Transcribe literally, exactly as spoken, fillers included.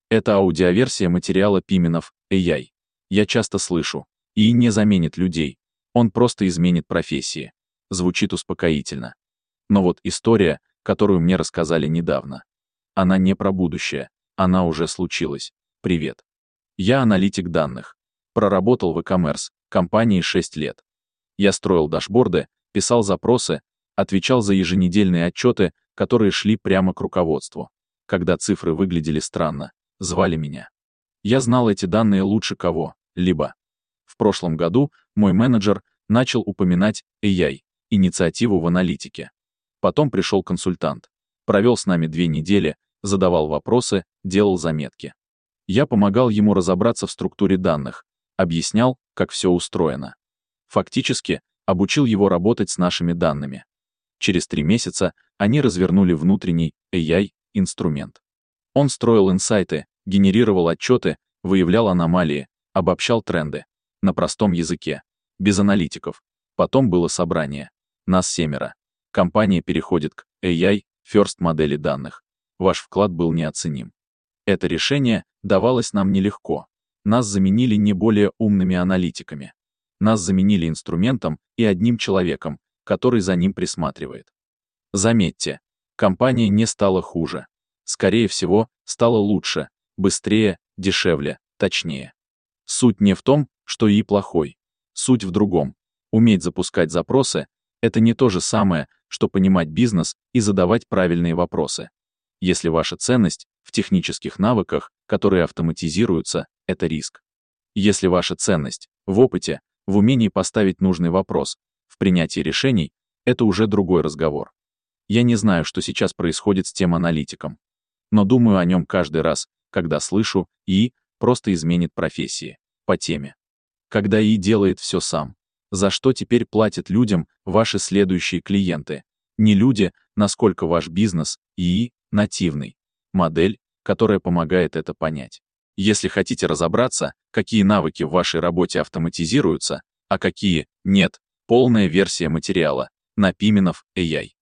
Это аудиоверсия материала Пименов эй ай. Я часто слышу. И не заменит людей. Он просто изменит профессии. Звучит успокоительно. Но вот история, которую мне рассказали недавно. Она не про будущее. Она уже случилась. Привет. Я аналитик данных. Проработал в e-commerce компании шесть лет. Я строил дашборды, писал запросы, отвечал за еженедельные отчеты, которые шли прямо к руководству. Когда цифры выглядели странно, звали меня. Я знал эти данные лучше кого-либо. В прошлом году мой менеджер начал упоминать эй ай, инициативу в аналитике. Потом пришел консультант. Провел с нами две недели, задавал вопросы, делал заметки. Я помогал ему разобраться в структуре данных, объяснял, как все устроено. Фактически, обучил его работать с нашими данными. Через три месяца они развернули внутренний эй ай-инструмент. Он строил инсайты, генерировал отчеты, выявлял аномалии, обобщал тренды. На простом языке, без аналитиков. Потом было собрание. Нас семеро. Компания переходит к эй ай-first модели данных. Ваш вклад был неоценим. Это решение давалось нам нелегко. Нас заменили не более умными аналитиками. Нас заменили инструментом и одним человеком, который за ним присматривает. Заметьте, компания не стала хуже. Скорее всего, стала лучше, быстрее, дешевле, точнее. Суть не в том, что и плохой. Суть в другом. Уметь запускать запросы — это не то же самое, что понимать бизнес и задавать правильные вопросы. Если ваша ценность в технических навыках, которые автоматизируются, это риск. Если ваша ценность в опыте, в умении поставить нужный вопрос, в принятии решений, это уже другой разговор. Я не знаю, что сейчас происходит с тем аналитиком. Но думаю о нем каждый раз, когда слышу «и» просто изменит профессии. По теме. Когда ИИ делает все сам. За что теперь платят людям ваши следующие клиенты? Не люди, насколько ваш бизнес, ИИ, нативный. Модель, которая помогает это понять. Если хотите разобраться, какие навыки в вашей работе автоматизируются, а какие нет, полная версия материала на Пименов эй ай.